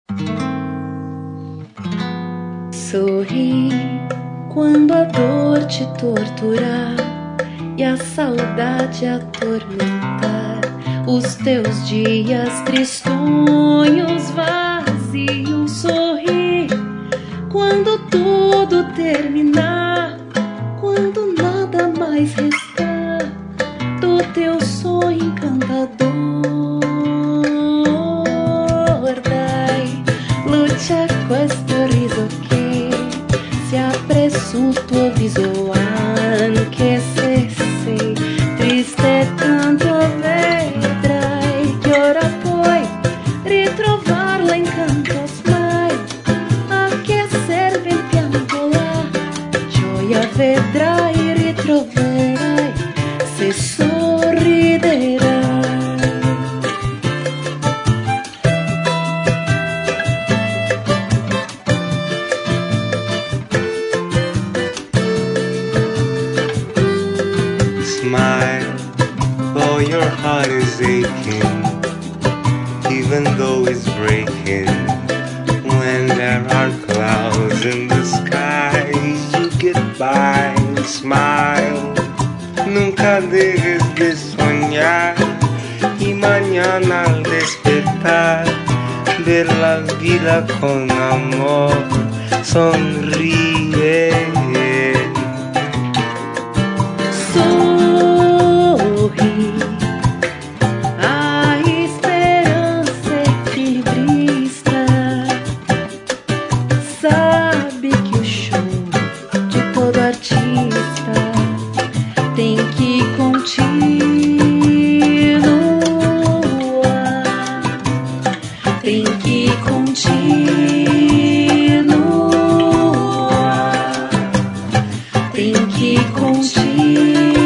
Sorri quando a dor te torturar e a saudade atormentar os teus dias tristonhos, vazios. Sorri quando tudo terminar, quando nada mais restar do teu sonho encantador. Dai luce questo riso che si apre sul tuo viso, anche se sei triste tanto vedrai che ora puoi ritrovarla in canto. Smile, a che serve il pianto là? Gioia vedrai, ritroverai se sorriderai. Smile, though your heart is aching, even though it's breaking. When there are clouds in the sky, you get by. Smile, nunca dejes de soñar, y mañana al despertar ver la vida con amor. Sonríe. Sorri, a esperança equilibrista. Sabe que o show de todo artista tem que continuar, tem que continuar, tem que continuar.